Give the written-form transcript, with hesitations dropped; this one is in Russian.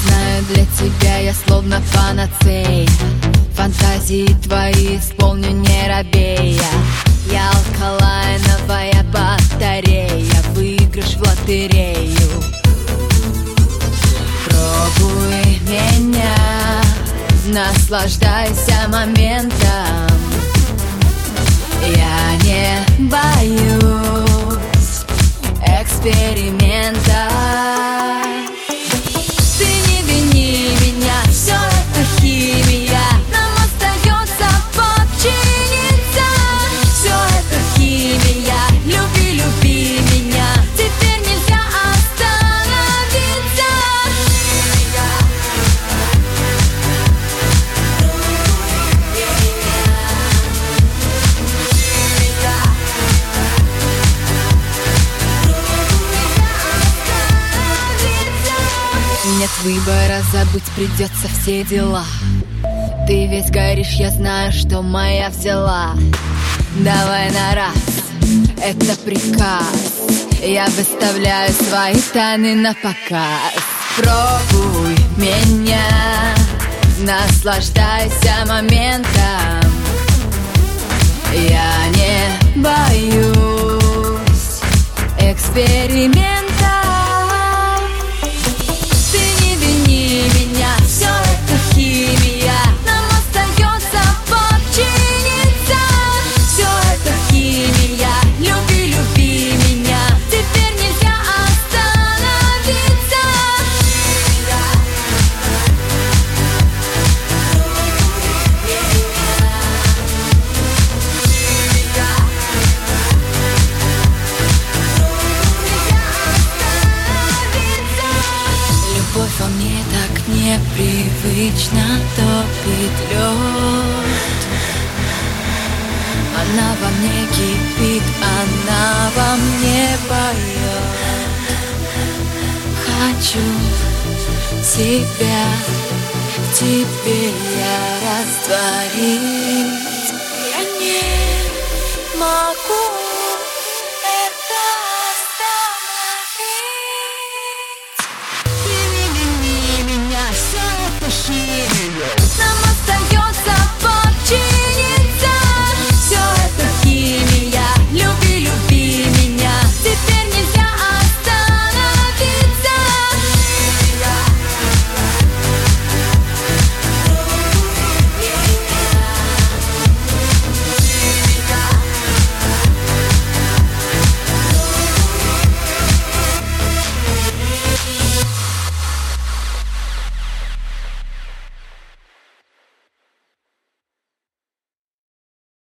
знаю, для тебя я словно панацея. Фантазии твои исполню не робея. Я алкалайновая батарея, выигрыш в лотерею. Пробуй меня, наслаждайся моментом. Я не боюсь эксперимента. Ты не вини меня, все это химия. Нам остается подчиниться. Все это химия, люби, люби меня. Теперь нельзя остановиться. Нет выбора, забыть придется все дела. Ты весь горишь, я знаю, что моя взяла. Давай на раз, это приказ. Я выставляю свои тайны на показ. Пробуй меня, наслаждайся моментом. Я не боюсь эксперимента. Все это химия, нам остается подчиниться. Все это химия, люби, люби меня. Теперь нельзя остановиться. Любовь во мне так непривычно топит лед. Она во мне кипит, она во мне поет. Хочу тебя в тебе я растворить. Я не могу.